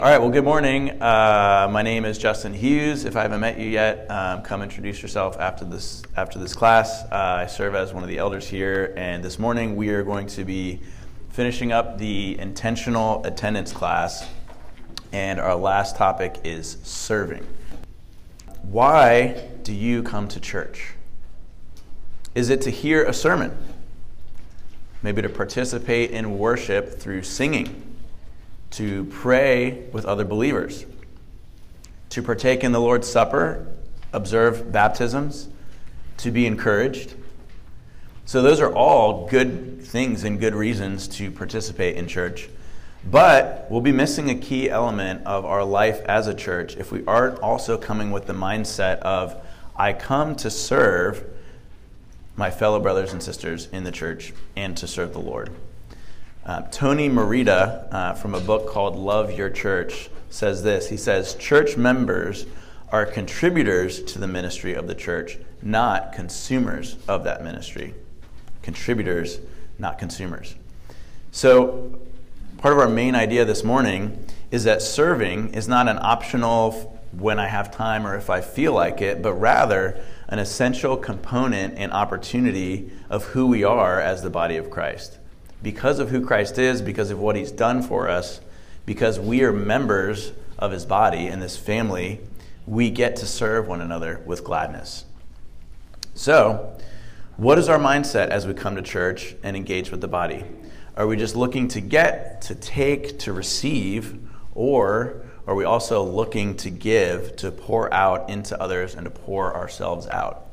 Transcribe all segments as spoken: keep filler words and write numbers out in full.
All right, well, good morning. Uh, my name is Justin Hughes. If I haven't met you yet, um, come introduce yourself after this after this class. Uh, I serve as one of the elders here, and this morning we are going to be finishing up the intentional attendance class, and our last topic is serving. Why do you come to church? Is it to hear a sermon? Maybe to participate in worship through singing? To pray with other believers, to partake in the Lord's Supper, observe baptisms, to be encouraged. So those are all good things and good reasons to participate in church. But we'll be missing a key element of our life as a church if we aren't also coming with the mindset of, I come to serve my fellow brothers and sisters in the church and to serve the Lord. Uh, Tony Merida, uh, from a book called Love Your Church, says this. He says, church members are contributors to the ministry of the church, not consumers of that ministry. Contributors, not consumers. So part of our main idea this morning is that serving is not an optional when I have time or if I feel like it, but rather an essential component and opportunity of who we are as the body of Christ. Because of who Christ is, because of what he's done for us, because we are members of his body and this family, we get to serve one another with gladness. So, what is our mindset as we come to church and engage with the body? Are we just looking to get, to take, to receive, or are we also looking to give, to pour out into others and to pour ourselves out?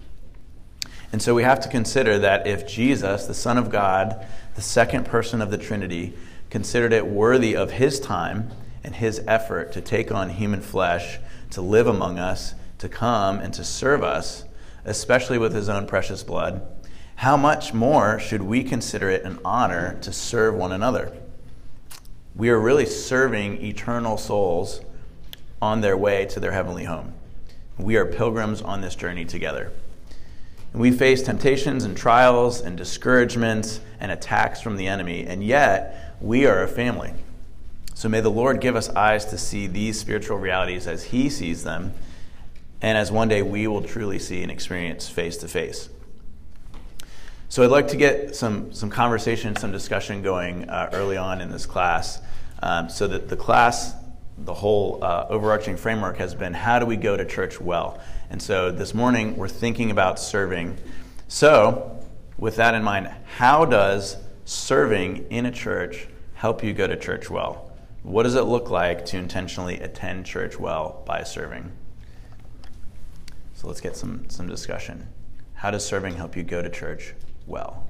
And so we have to consider that if Jesus, the Son of God, the second person of the Trinity, considered it worthy of his time and his effort to take on human flesh, to live among us, to come and to serve us, especially with his own precious blood, how much more should we consider it an honor to serve one another? We are really serving eternal souls on their way to their heavenly home. We are pilgrims on this journey together. And we face temptations and trials and discouragements and attacks from the enemy, and yet we are a family. So may the Lord give us eyes to see these spiritual realities as he sees them, and as one day we will truly see and experience face to face. So I'd like to get some, some conversation, some discussion going uh, early on in this class, um, so that the class, the whole uh, overarching framework has been, how do we go to church well? And so this morning we're thinking about serving. So with that in mind, how does serving in a church help you go to church well? What does it look like to intentionally attend church well by serving? So let's get some, some discussion. How does serving help you go to church well?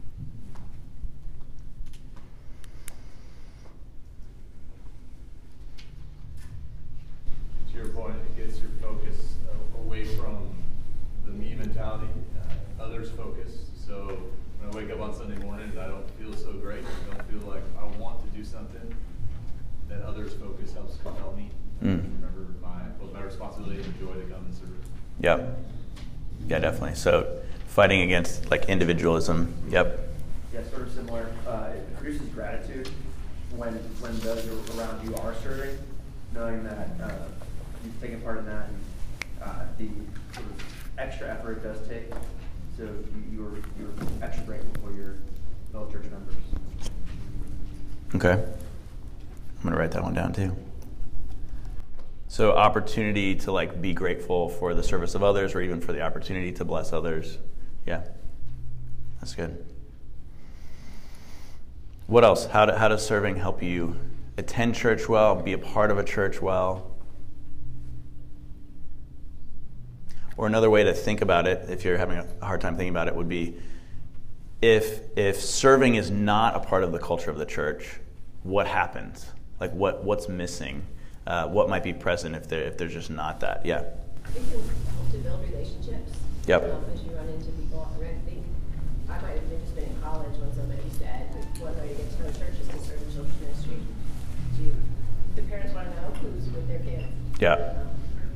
To your point, it gets your focus uh, away from the me mentality, uh, others focus. So when I wake up on Sunday morning and I don't feel so great, I don't feel like I want to do something, that others focus helps compel me. Mm. Remember my, both my responsibility and joy to come and serve. Yep. Yeah, definitely. So fighting against like individualism. Yep. Yeah, sort of similar. Uh, it produces gratitude when when those around you are serving, knowing that uh, you've taken part in that, and uh, the sort of extra effort it does take. So you, you're you're extra grateful for your fellow church members. Okay. I'm gonna write that one down too. So opportunity to like be grateful for the service of others, or even for the opportunity to bless others. Yeah, that's good. What else? How, do, how does serving help you attend church well, be a part of a church well? Or another way to think about it, if you're having a hard time thinking about it, would be if if serving is not a part of the culture of the church, what happens? Like what what's missing? Uh, what might be present if there if there's just not that? Yeah. I think it can help to build relationships. Yep. Um, as you run into people, I think I might have just been in college when somebody said one way to get to know church is to serve the children's ministry. Do you, the parents want to know who's with their kids? Yeah. Um,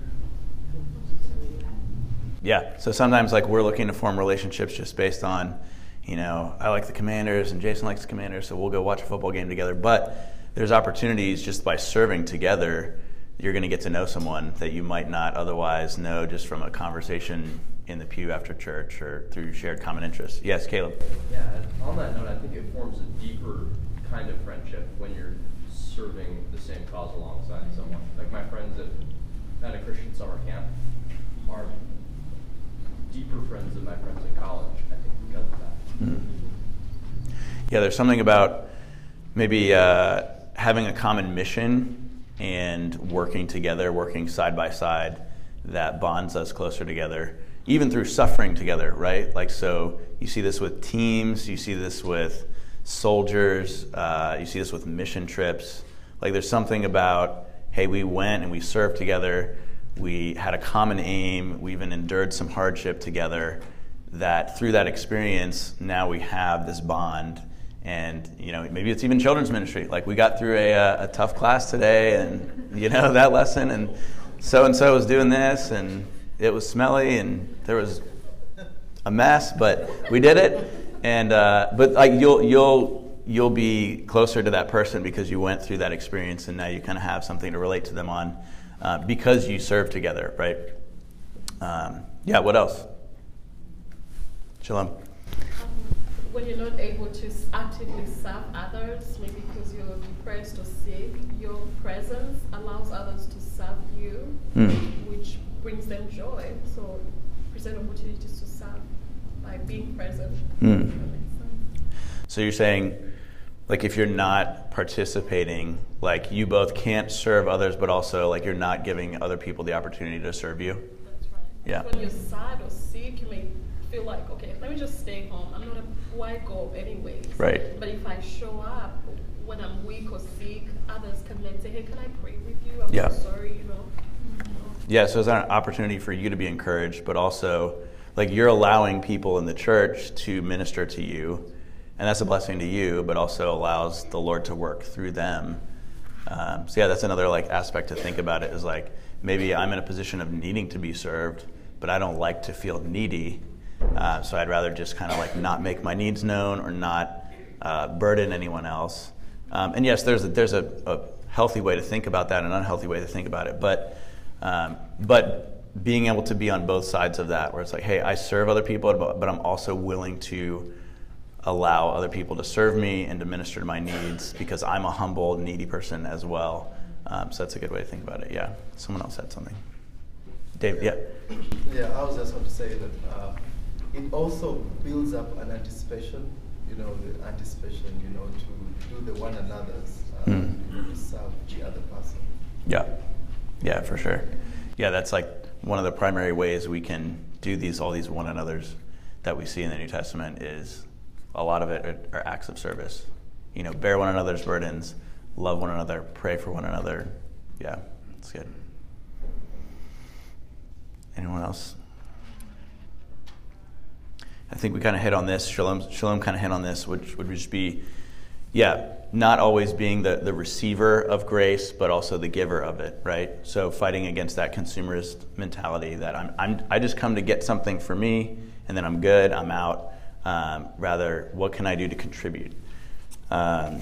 Yeah. So sometimes like we're looking to form relationships just based on, you know, I like the Commanders and Jason likes the Commanders, so we'll go watch a football game together. But there's opportunities just by serving together, you're going to get to know someone that you might not otherwise know just from a conversation in the pew after church or through shared common interests. Yes, Caleb? Yeah, on that note, I think it forms a deeper kind of friendship when you're serving the same cause alongside someone. Like my friends at, at a Christian summer camp are deeper friends than my friends in college, I think, because of that. Mm. Yeah, there's something about maybe uh, having a common mission and working together, working side by side, that bonds us closer together, even through suffering together, right? Like, so you see this with teams, you see this with soldiers, uh, you see this with mission trips. Like, there's something about, hey, we went and we served together, we had a common aim, we even endured some hardship together, that through that experience, now we have this bond. And, you know, maybe it's even children's ministry. Like, we got through a, a tough class today, and, you know, that lesson, and so-and-so was doing this, and it was smelly, and there was a mess, but we did it. And, uh, but, like, you'll, you'll, you'll be closer to that person because you went through that experience, and now you kind of have something to relate to them on uh, because you served together, right? Um, yeah, what else? Shalom. When you're not able to actively serve others, maybe because you're depressed or sick, your presence allows others to serve you, mm. which brings them joy. So present opportunities to serve by being present. Mm. So you're saying, like, if you're not participating, like, you both can't serve others, but also, like, you're not giving other people the opportunity to serve you? That's right. Yeah. When you're sad or sick, you may feel like, okay, let me just stay home. I'm not a why go anyways. Right. But if I show up when I'm weak or sick, others can then say, hey, can I pray with you? I'm yeah. so sorry, you know. Yeah, so it's an opportunity for you to be encouraged, but also, like, you're allowing people in the church to minister to you, and that's a blessing to you, but also allows the Lord to work through them. Um, so yeah, that's another, like, aspect to think about it, is like, maybe I'm in a position of needing to be served, but I don't like to feel needy. Uh, so I'd rather just kind of like not make my needs known or not uh, burden anyone else. Um, and yes, there's a, there's a, a healthy way to think about that and an unhealthy way to think about it. But um, but being able to be on both sides of that, where it's like, hey, I serve other people, but, but I'm also willing to allow other people to serve me and to minister to my needs because I'm a humble, needy person as well. Um, so that's a good way to think about it. Yeah. Someone else said something. Dave, yeah. Yeah, I was just going to say that. Uh, It also builds up an anticipation, you know, the anticipation, you know, to do the one another's, uh, mm. you know, to serve the other person. Yeah, yeah, for sure. Yeah, that's like one of the primary ways we can do these, all these one another's that we see in the New Testament is a lot of it are, are acts of service. You know, bear one another's burdens, love one another, pray for one another. Yeah, that's good. Anyone else? I think we kind of hit on this, Shalom, Shalom kind of hit on this, which would just be, yeah, not always being the, the receiver of grace, but also the giver of it, right? So fighting against that consumerist mentality that I'm, I'm I just come to get something for me, and then I'm good, I'm out. Um, rather, what can I do to contribute? Um,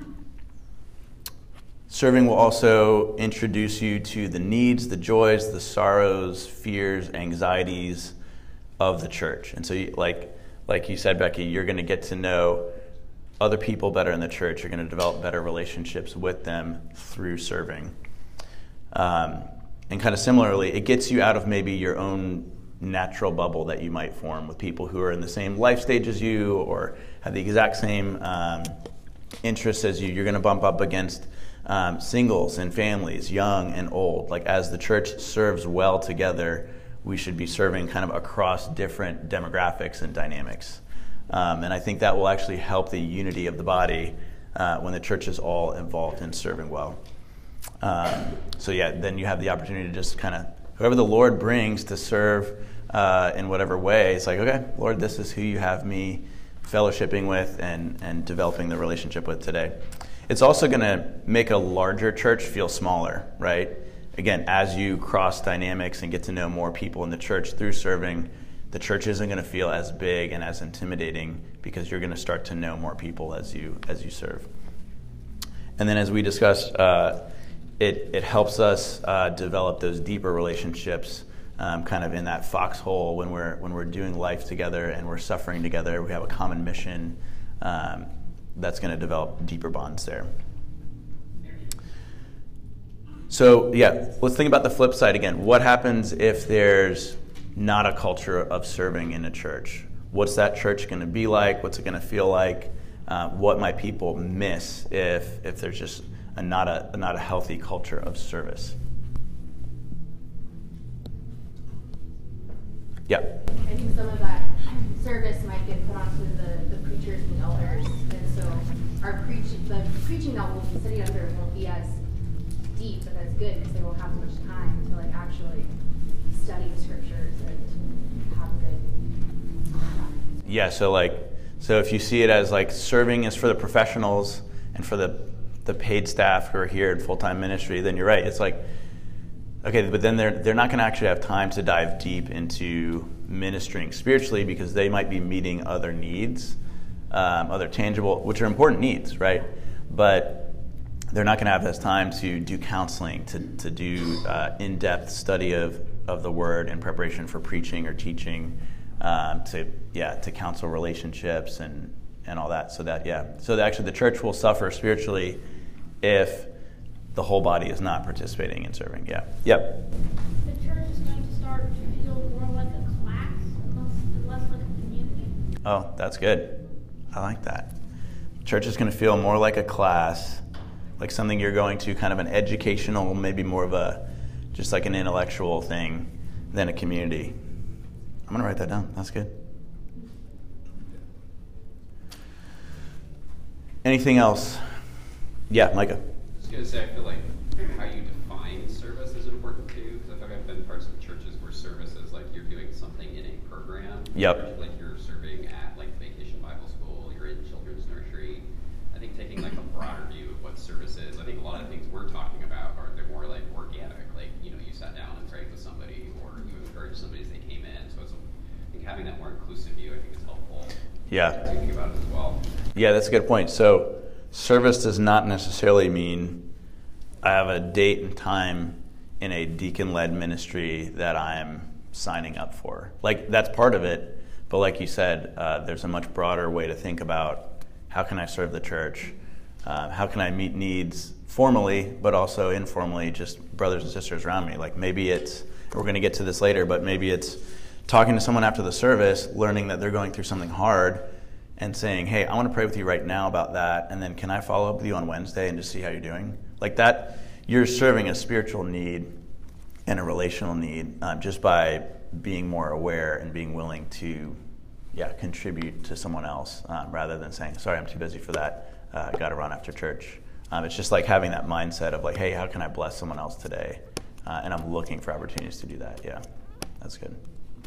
serving will also introduce you to the needs, the joys, the sorrows, fears, anxieties of the church. And so, you, like like you said, Becky, you're going to get to know other people better in the church. You're going to develop better relationships with them through serving. Um, and kind of similarly, it gets you out of maybe your own natural bubble that you might form with people who are in the same life stage as you or have the exact same um, interests as you. You're going to bump up against um, singles and families, young and old. Like, as the church serves well together, we should be serving kind of across different demographics and dynamics. Um, and I think that will actually help the unity of the body uh, when the church is all involved in serving well. Um, so yeah, then you have the opportunity to just kind of, whoever the Lord brings to serve uh, in whatever way, it's like, okay, Lord, this is who you have me fellowshipping with and, and developing the relationship with today. It's also going to make a larger church feel smaller, right? Again, as you cross dynamics and get to know more people in the church through serving, the church isn't going to feel as big and as intimidating because you're going to start to know more people as you as you serve. And then as we discussed, uh, it, it helps us uh, develop those deeper relationships um, kind of in that foxhole when we're, when we're doing life together and we're suffering together. We have a common mission um, that's going to develop deeper bonds there. So yeah, let's think about the flip side again. What happens if there's not a culture of serving in a church? What's that church going to be like? What's it going to feel like? Uh, what might people miss if if there's just a, not a not a healthy culture of service? Yeah. I think some of that service might get put onto the, the preachers and elders, and so our preach the preaching that we'll be sitting under won't be as deep and as good because they won't have as much time to like actually study the scriptures and have good. Yeah. So like, so if you see it as like serving is for the professionals and for the the paid staff who are here in full-time ministry, then you're right. It's like, okay, but then they're they're not going to actually have time to dive deep into ministering spiritually because they might be meeting other needs, um, other tangible, which are important needs, right? But they're not going to have this time to do counseling, to to do uh, in-depth study of, of the Word in preparation for preaching or teaching, um, to yeah to counsel relationships and and all that. So that yeah, so that actually the church will suffer spiritually if the whole body is not participating in serving. Yeah. Yep. The church is going to start to feel more like a class and less, less like a community. Oh, that's good. I like that. Church is going to feel more like a class, like something you're going to, kind of an educational, maybe more of a, just like an intellectual thing than a community. I'm going to write that down. That's good. Anything else? Yeah, Micah. I was going to say, I feel like how you define service is important too, because I feel like I've been parts of churches where service is like you're doing something in a program. Yep. Like you're serving at like Vacation Bible School, you're in children's nursery. I think taking like a broader view of what service is, I think a lot of the things we're talking about are they're more like organic, like, you know, you sat down and prayed with somebody or you encouraged somebody as they came in. So it's, I think having that more inclusive view, I think is helpful. Yeah. Thinking about it as well. Yeah, that's a good point. So service does not necessarily mean I have a date and time in a deacon-led ministry that I'm signing up for. Like, that's part of it, but like you said, uh, there's a much broader way to think about how can I serve the church, uh, how can I meet needs formally, but also informally, just brothers and sisters around me. Like maybe it's, we're going to get to this later, but maybe it's talking to someone after the service, learning that they're going through something hard, and saying, hey, I want to pray with you right now about that, and then can I follow up with you on Wednesday and just see how you're doing? Like that, you're serving a spiritual need and a relational need um, just by being more aware and being willing to, yeah, contribute to someone else um, rather than saying, sorry, I'm too busy for that, uh, got to run after church. Um, it's just like having that mindset of like, hey, how can I bless someone else today? Uh, and I'm looking for opportunities to do that. Yeah, that's good.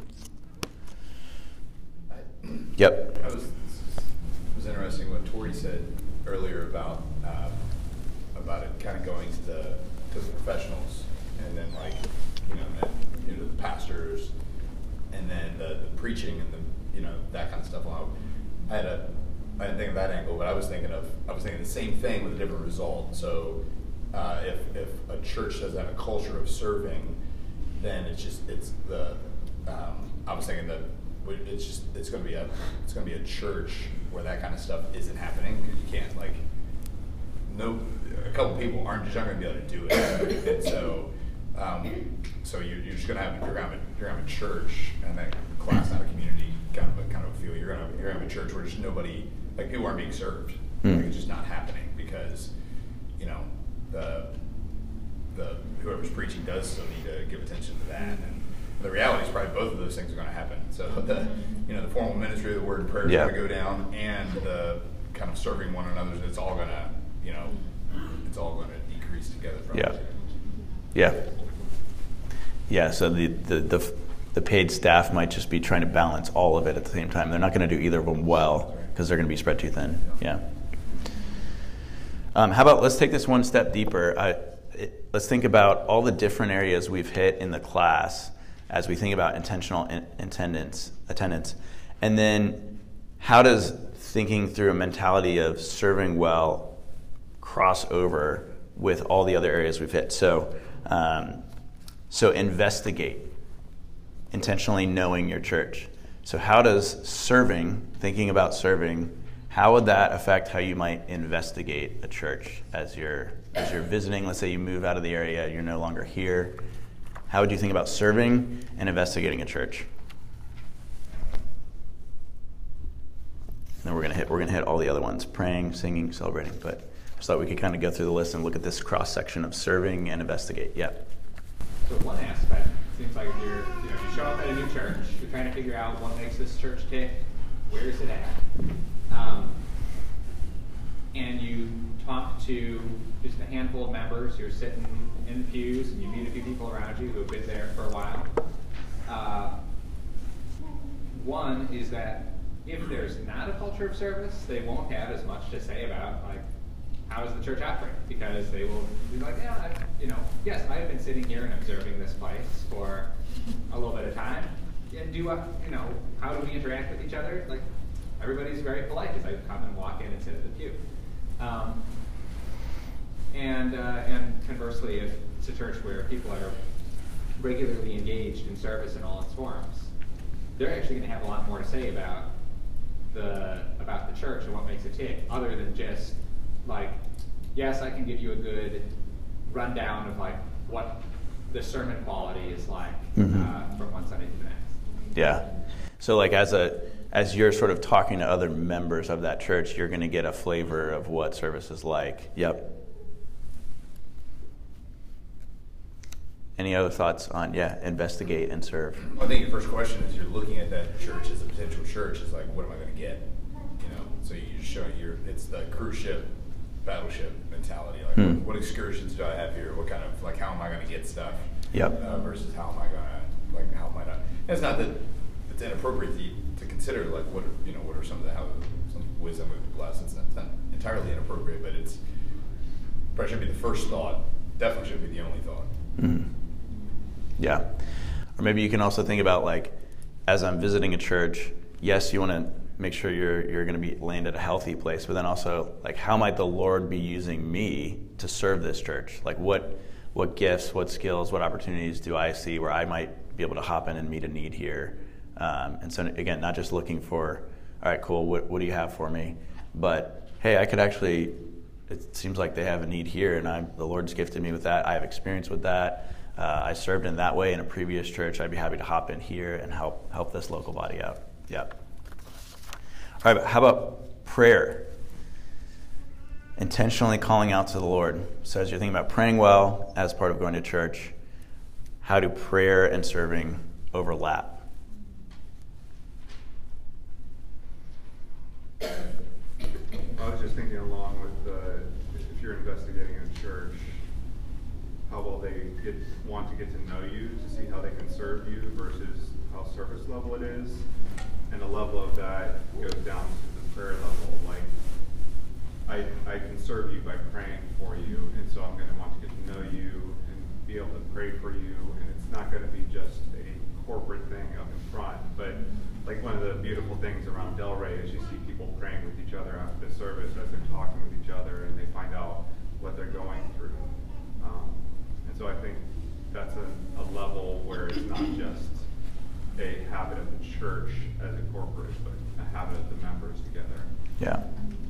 Yep. I was, it was interesting what Tori said earlier about um, about it kind of going to the to the professionals and then like you know then, you know the pastors and then the, the preaching and the you know that kind of stuff. Well, I had a I didn't think of that angle, but I was thinking of I was thinking the same thing with a different result. So uh, if if a church doesn't have a culture of serving, then it's just it's the um, I was thinking that. It's just it's going to be a it's going to be a church where that kind of stuff isn't happening because you can't like no a couple people aren't just aren't going to be able to do it and so um, so you're, you're just going to have you're going to have a, you're going to have a church and then class not a community kind of a kind of a feel you're going to you're going to have a church where just nobody like people aren't being served mm. like, it's just not happening because you know the the whoever's preaching does still need to give attention to that and. The reality is probably both of those things are going to happen. So the, you know, the formal ministry of the word and prayer is yeah. going to go down, and the kind of serving one another, it's all going to, you know, it's all going to decrease together. Probably. Yeah. Yeah. Yeah. So the, the the the paid staff might just be trying to balance all of it at the same time. They're not going to do either of them well because they're going to be spread too thin. Yeah. Um, how about let's take this one step deeper. I, it, let's think about all the different areas we've hit in the class. As we think about intentional in- attendance, attendance, and then how does thinking through a mentality of serving well cross over with all the other areas we've hit. So, um, so investigate, intentionally knowing your church. So how does serving, thinking about serving, how would that affect how you might investigate a church as you're as you're visiting? Let's say you move out of the area, you're no longer here. How would you think about serving and investigating a church? And then we're gonna hit we're gonna hit all the other ones: praying, singing, celebrating. But I just thought we could kind of go through the list and look at this cross section of serving and investigate. Yeah. So one aspect seems like if you're, you know, you show up at a new church, you're trying to figure out what makes this church tick, where is it at, um, and you talk to just a handful of members. You're sitting in the pews, and you meet a few people around you who have been there for a while. Uh, one is that if there's not a culture of service, they won't have as much to say about like how does the church operate, because they will be like, yeah, I, you know, yes, I have been sitting here and observing this place for a little bit of time. And do I, you know, how do we interact with each other? Like, everybody's very polite as I come and walk in and sit at the pew. Um, and uh, and conversely, if it's a church where people are regularly engaged in service in all its forms, they're actually going to have a lot more to say about the about the church and what makes it tick, other than just like, yes, I can give you a good rundown of like what the sermon quality is like mm-hmm. uh, from one Sunday to the next. Yeah. So like as a as you're sort of talking to other members of that church, you're going to get a flavor of what service is like. Yep. Any other thoughts on, yeah, investigate and serve? Well, I think your first question is you're looking at that church as a potential church is like, what am I going to get? You know, so you just show your, it's the cruise ship, battleship mentality. Like, hmm. what, what excursions do I have here? What kind of, like, how am I going to get stuff? Yep. Uh, versus how am I going to, like, how am I not? And it's not that it's inappropriate to, to consider, like, what, are, you know, what are some of the, how, some ways I'm going to be blessed. It's not, it's not entirely inappropriate, but it's, probably shouldn't be the first thought. Definitely shouldn't be the only thought. Mm-hmm. Yeah. Or maybe you can also think about, like, as I'm visiting a church, yes, you want to make sure you're you're going to be land at a healthy place, but then also, like, how might the Lord be using me to serve this church? Like, what what gifts, what skills, what opportunities do I see where I might be able to hop in and meet a need here? Um, and so, again, not just looking for, all right, cool, what, what do you have for me? But, hey, I could actually, it seems like they have a need here, and I'm, the Lord's gifted me with that. I have experience with that. Uh, I served in that way in a previous church. I'd be happy to hop in here and help help this local body out. Yep. All right, but how about prayer? Intentionally calling out to the Lord. So as you're thinking about praying well as part of going to church, how do prayer and serving overlap? I was just thinking along with the, if you're investigating a church, how will they get want to get to know you to see how they can serve you versus how surface level it is, and the level of that goes down to the prayer level. Like, I I can serve you by praying for you, and so I'm going to want to get to know you and be able to pray for you, and it's not going to be just a corporate thing up in front, but like one of the beautiful things around Delray is you see people praying with each other after the service as they're talking with each other, and they find out what they're going through. Um, and so I think that's a, a level where it's not just a habit of the church as a corporate, but a habit of the members together. Yeah.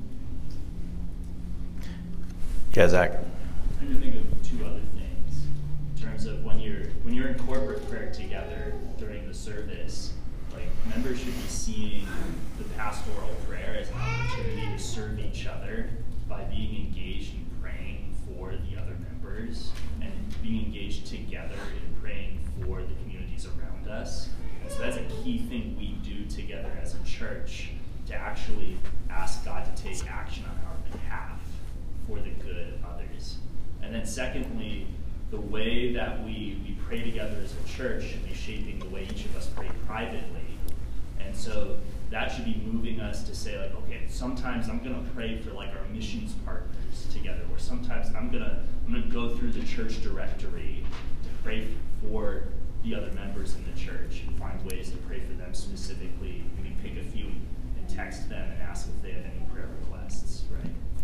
Yeah, Zach. I'm trying to think of two other things in terms of when you're when you're in corporate prayer together during the service. Like, members should be seeing the pastoral prayer as an opportunity to serve each other by being engaged in praying for the other members and being engaged together in praying for the communities around us. And so that's a key thing we do together as a church, to actually ask God to take action on our behalf for the good of others. And then secondly, the way that we, we pray together as a church should be shaping the way each of us pray privately. And so that should be moving us to say, like, okay, sometimes I'm going to pray for, like, our missions partners together, or sometimes I'm going to I'm going to go through the church directory to pray for the other members in the church and find ways to pray for them specifically. Maybe pick a few and text them and ask if they have any prayer requests, right?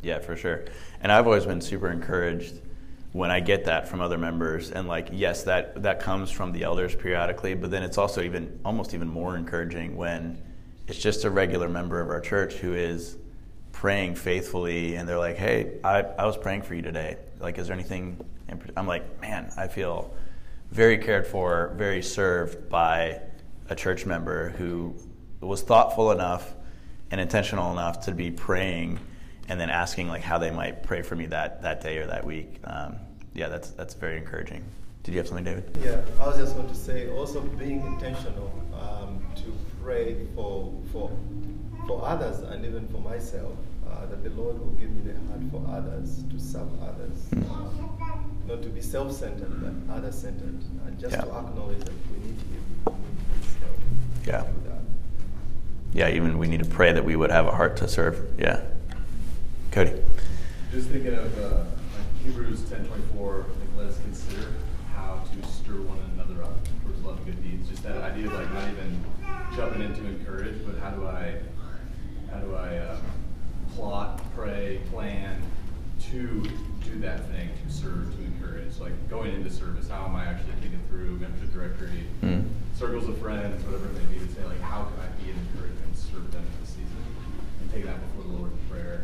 Yeah, for sure. And I've always been super encouraged when I get that from other members. And like, yes, that, that comes from the elders periodically, but then it's also even almost even more encouraging when it's just a regular member of our church who is praying faithfully, and they're like, hey, I, I was praying for you today. Like, is there anything? In, I'm like, man, I feel very cared for, very served by a church member who was thoughtful enough and intentional enough to be praying and then asking like how they might pray for me that, that day or that week. Um, yeah, that's that's very encouraging. Did you have something, David? Yeah, I was just going to say also being intentional um, to pray for for for others and even for myself, uh, that the Lord will give me the heart for others, to serve others, mm. uh, not to be self-centered but other-centered, and just yeah. to acknowledge that we need Him, we need His help. Yeah. To do that. Yeah, even we need to pray that we would have a heart to serve. Yeah. Cody. Just thinking of uh, like Hebrews ten twenty-four, like, let us consider how to stir one another up towards love and good deeds. Just that idea of like not even jumping in to encourage, but how do I, how do I uh, plot, pray, plan to do that thing, to serve, to encourage. Like going into service, how am I actually thinking through membership directory, mm. circles of friends, whatever it may be, to say like how can I be an encouragement and serve them in the season, and take that before the Lord in prayer.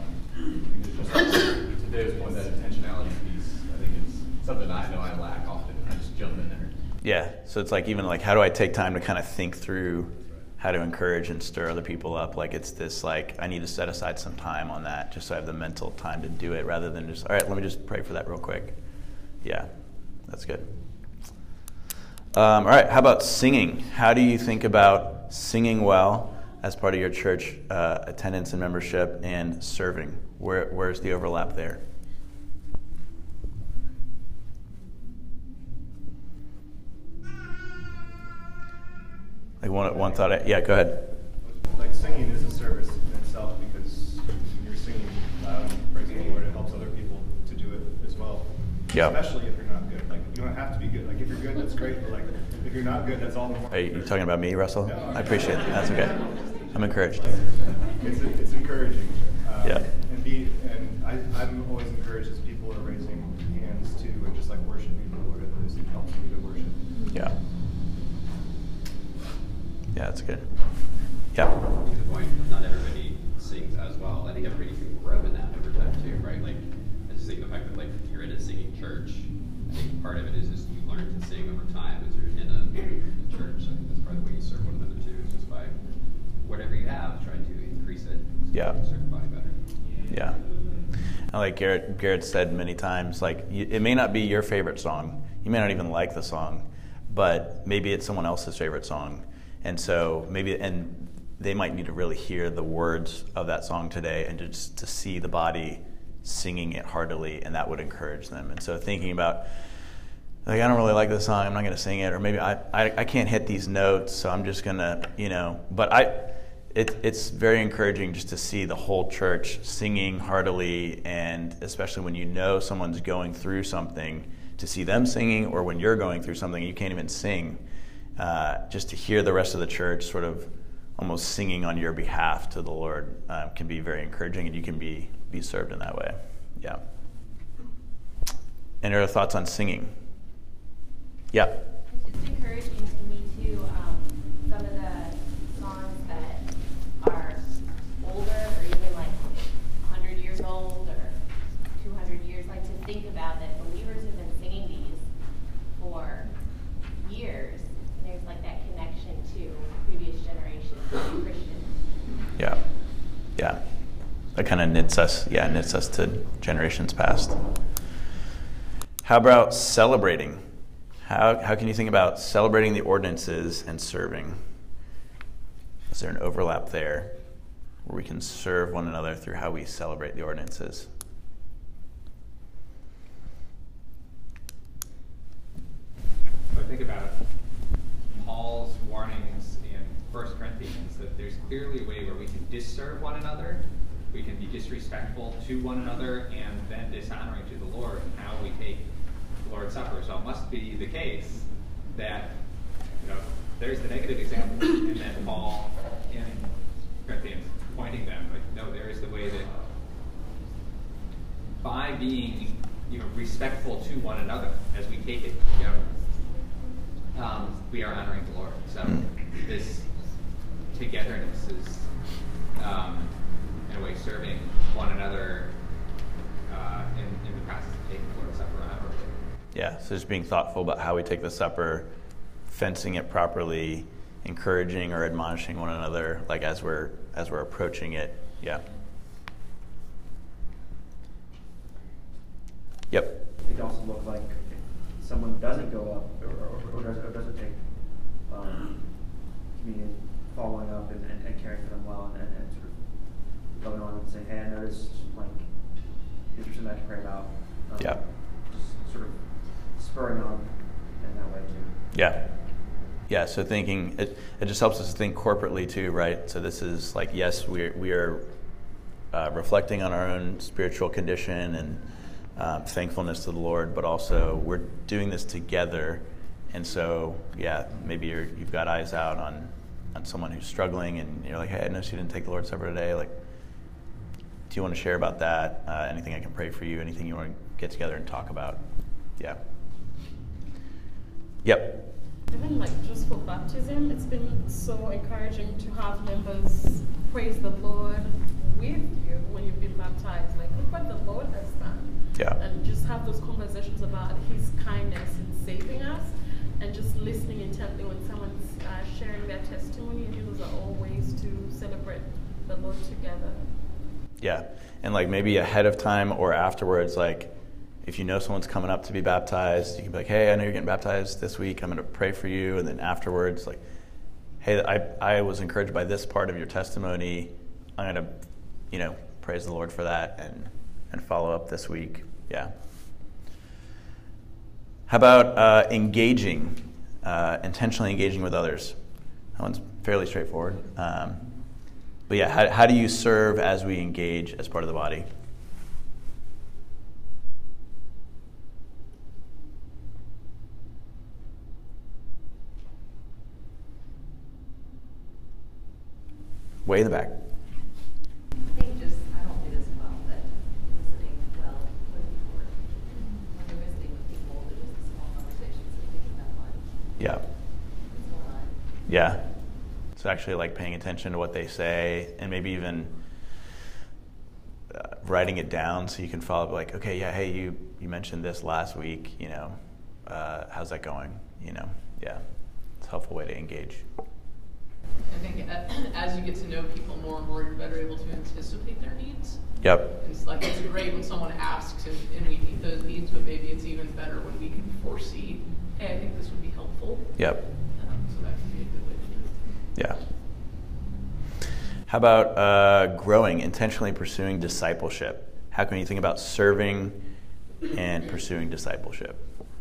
Just to Dave's point, that intentionality piece, I think it's something I know I lack often. I just jump in there. Yeah, so it's like even like how do I take time to kind of think through how to encourage and stir other people up? Like it's this like I need to set aside some time on that just so I have the mental time to do it rather than just, all right, let me just pray for that real quick. Yeah, that's good. Um, all right, how about singing? How do you think about singing well as part of your church uh, attendance and membership and serving? Where Where's the overlap there? Like one, one thought, I, yeah, go ahead. Like singing is a service in itself because when you're singing loud and praising the Lord, it helps other people to do it as well. Yeah. Especially if you're not good. Like you don't have to be good. Like if you're good, that's great. But like if you're not good, that's all the more. Are you talking about me, Russell? No, I appreciate it. That's okay. I'm encouraged. It's it's encouraging. Um, Yeah. And be and I I'm always encouraged as people are raising hands too and just like worshiping the Lord. It just helps me to worship. Yeah. Yeah, that's good. Yeah. To the point, not everybody sings as well. I think everybody can grow in that over time too, right? Like, I just think the fact that like you're in a singing church, I think part of it is just you learn to sing over time as you're in a church. I think that's part of the way you serve one another too, is just by whatever you have, trying to increase it. So Yeah. you can serve the body better. Yeah. And like Garrett, Garrett said many times, like you, it may not be your favorite song. You may not even like the song, but maybe it's someone else's favorite song. And so maybe, and they might need to really hear the words of that song today and just to see the body singing it heartily, and that would encourage them. And so thinking about, like, I don't really like this song, I'm not going to sing it, or maybe I, I, I can't hit these notes, so I'm just going to, you know, but I, it, it's very encouraging just to see the whole church singing heartily, and especially when you know someone's going through something, to see them singing, or when you're going through something you can't even sing. Uh, just to hear the rest of the church sort of almost singing on your behalf to the Lord uh, can be very encouraging, and you can be be served in that way. Yeah. Any other thoughts on singing? Yeah. It's just encouraging to me too. Um, some of the songs that are older, or even like one hundred years old, or two hundred years. Like to think about that believers have been singing these for years. There's like that connection to previous generations of Christians. Yeah. Yeah. That kind of knits us, yeah, knits us to generations past. How about celebrating? How how can you think about celebrating the ordinances and serving? Is there an overlap there where we can serve one another through how we celebrate the ordinances? I think about Paul's warnings in First Corinthians that there's clearly a way where we can disserve one another, we can be disrespectful to one another, and then dishonoring to the Lord in how we take the Lord's Supper. So it must be the case that, you know, there's the negative example, and then Paul in Corinthians pointing them, like, no, there is the way that by being, you know, respectful to one another as we take it, you know, um, we are honoring the Lord. So this togetherness is, um, in a way, serving one another uh, in, in the process of taking the Lord's Supper honorably. Yeah, so just being thoughtful about how we take the supper, fencing it properly, encouraging or admonishing one another, like as we're as we're approaching it. Yeah. Yep. It can also look like if someone doesn't go up or, or, or, doesn't, or doesn't take um, communion, following up and, and, and caring for them well, and, and sort of going on and saying, hey, I noticed, like, these are something I can pray about. Um, yeah. Just sort of spurring on in that way too. Yeah. Yeah, so thinking, it, it just helps us to think corporately too, right? So this is like, yes, we we are uh, reflecting on our own spiritual condition and um, thankfulness to the Lord, but also we're doing this together. And so, yeah, maybe you're, you've got eyes out on, on someone who's struggling and you're like, hey, I noticed you didn't take the Lord's Supper today. Like, do you want to share about that? Uh, anything I can pray for you? Anything you want to get together and talk about? Yeah. Yep. Even like just for baptism, it's been so encouraging to have members praise the Lord with you when you've been baptized. Like, look what the Lord has done. Yeah. And just have those conversations about His kindness in saving us, and just listening intently when someone's uh, sharing their testimony. And those are all ways to celebrate the Lord together. Yeah, and like maybe ahead of time or afterwards, like, if you know someone's coming up to be baptized, you can be like, hey, I know you're getting baptized this week. I'm going to pray for you. And then afterwards, like, hey, I, I was encouraged by this part of your testimony. I'm going to, you know, praise the Lord for that and, and follow up this week. Yeah. How about uh, engaging, uh, intentionally engaging with others? That one's fairly straightforward. Um, but yeah, how, how do you serve as we engage as part of the body? Way in the back. I think just, I don't do this well, but listening well with people. When you're visiting with people, there's just small conversations that take that much. Yeah. What's going on? Yeah. So actually like paying attention to what they say and maybe even uh, writing it down so you can follow up like, okay, yeah, hey, you, you mentioned this last week, you know, uh, how's that going? You know, yeah. It's a helpful way to engage. I think as you get to know people more and more, you're better able to anticipate their needs. Yep. It's like it's great when someone asks and, and we meet those needs, but maybe it's even better when we can foresee, hey, I think this would be helpful. Yep. Um, so that can be a good way to do it. Yeah. How about uh, growing, intentionally pursuing discipleship? How can you think about serving and pursuing discipleship?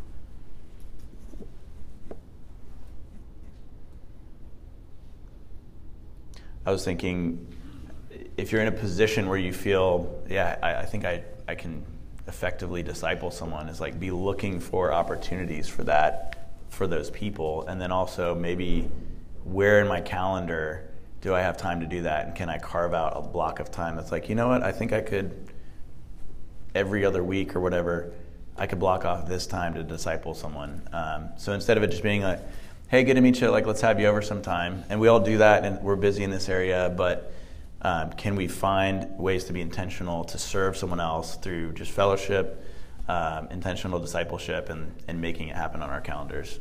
I was thinking, if you're in a position where you feel, yeah, I, I think I, I can effectively disciple someone, is like be looking for opportunities for that, for those people. And then also maybe where in my calendar do I have time to do that? And can I carve out a block of time that's like, you know what, I think I could, every other week or whatever, I could block off this time to disciple someone. Um, so instead of it just being like, hey, good to meet you, like, let's have you over sometime. And we all do that, and we're busy in this area, but um, can we find ways to be intentional to serve someone else through just fellowship, um, intentional discipleship, and, and making it happen on our calendars?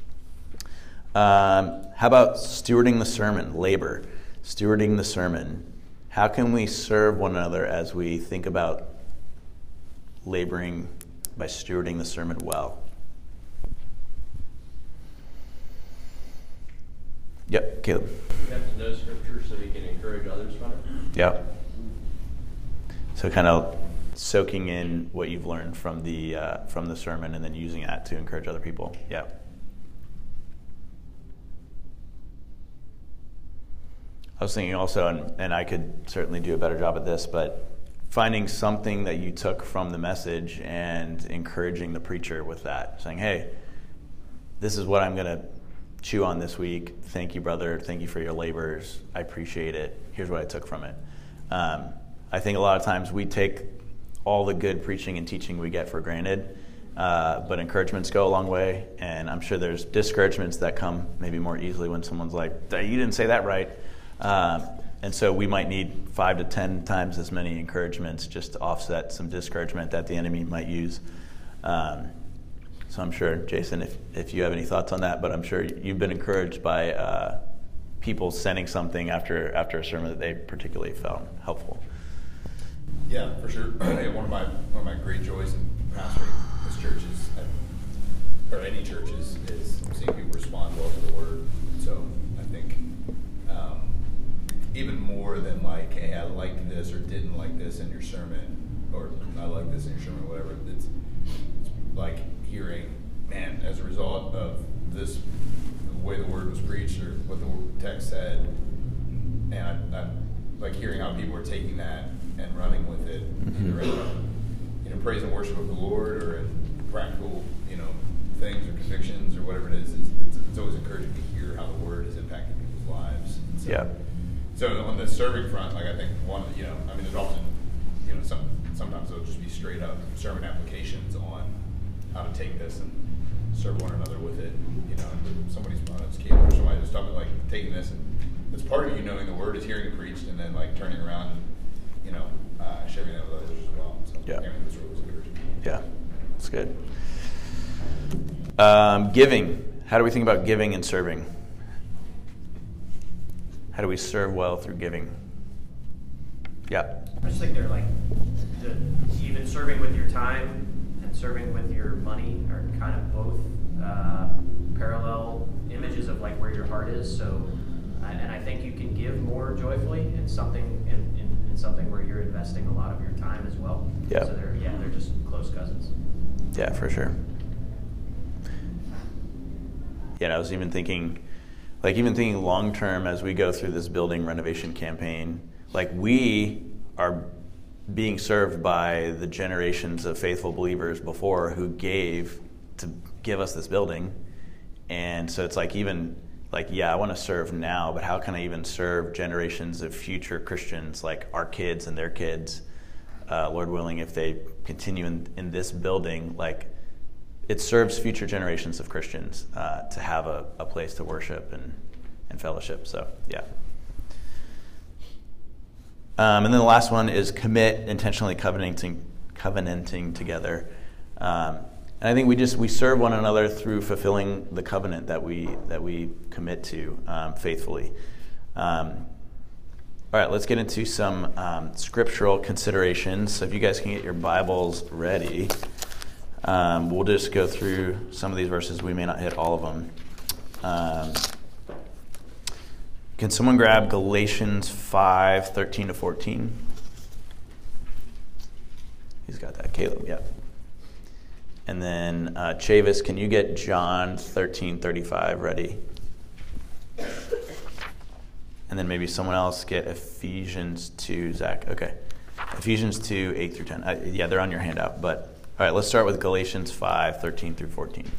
Um, how about stewarding the sermon, labor, stewarding the sermon? How can we serve one another as we think about laboring by stewarding the sermon well? Yep, Caleb. We have to know Scripture so we can encourage others from it. Yep. So kind of soaking in what you've learned from the uh, from the sermon and then using that to encourage other people. Yeah. I was thinking also, and, and I could certainly do a better job at this, but finding something that you took from the message and encouraging the preacher with that, saying, hey, this is what I'm going to chew on this week. Thank you, brother. Thank you for your labors. I appreciate it. Here's what I took from it. Um, I think a lot of times we take all the good preaching and teaching we get for granted, uh, but encouragements go a long way, and I'm sure there's discouragements that come maybe more easily when someone's like, you didn't say that right. Um, and so we might need five to ten times as many encouragements just to offset some discouragement that the enemy might use. Um, so I'm sure, Jason, if, if you have any thoughts on that, but I'm sure you've been encouraged by uh, people sending something after after a sermon that they particularly found helpful. Yeah, for sure. one of my one of my great joys in pastoring this church is, or any church, is, is seeing people respond well to the word. So I think um, even more than like, hey, I liked this or didn't like this in your sermon, or I like this in your sermon, or whatever. It's, it's like hearing, man, as a result of this, the way the word was preached or what the text said, and I, I like hearing how people are taking that and running with it, mm-hmm. either in you know praise and worship of the Lord or in practical you know things or convictions or whatever it is. It's, it's, it's always encouraging to hear how the word has impacted people's lives. So, yeah. So on the serving front, like I think one, you know, I mean, there's often, you know, some sometimes it'll just be straight up sermon applications on how to take this and serve one another with it. You know, and somebody's on its cable or somebody just talking like taking this, and it's part of you knowing the word is hearing it preached, and then like turning around and you know uh, sharing that with others as well. So yeah, I mean, this was encouraging. Yeah, that's good. Um, giving. How do we think about giving and serving? How do we serve well through giving? Yeah. I just think they're like, the, even serving with your time and serving with your money are kind of both uh, parallel images of like where your heart is. So, and I think you can give more joyfully in something in, in, in something where you're investing a lot of your time as well. Yeah. So they're yeah they're just close cousins. Yeah, for sure. Yeah, I was even thinking, like even thinking long term as we go through this building renovation campaign, like we are being served by the generations of faithful believers before who gave to give us this building. And so it's like even like, yeah, I want to serve now, but how can I even serve generations of future Christians, like our kids and their kids, uh, Lord willing, if they continue in, in this building, like it serves future generations of Christians uh, to have a, a place to worship and, and fellowship. So, yeah. Um, and then the last one is commit, intentionally covenanting, covenanting together. Um, and I think we just we serve one another through fulfilling the covenant that we that we commit to um, faithfully. Um, all right, let's get into some um, scriptural considerations. So if you guys can get your Bibles ready, um, we'll just go through some of these verses. We may not hit all of them. Um, Can someone grab Galatians five, thirteen to fourteen? He's got that. Caleb, yeah. And then uh, Chavis, can you get John thirteen, thirty-five ready? And then maybe someone else get Ephesians two, Zach. Okay. Ephesians two, eight through ten. Uh, yeah, they're on your handout. But all right, let's start with Galatians five, thirteen through fourteen.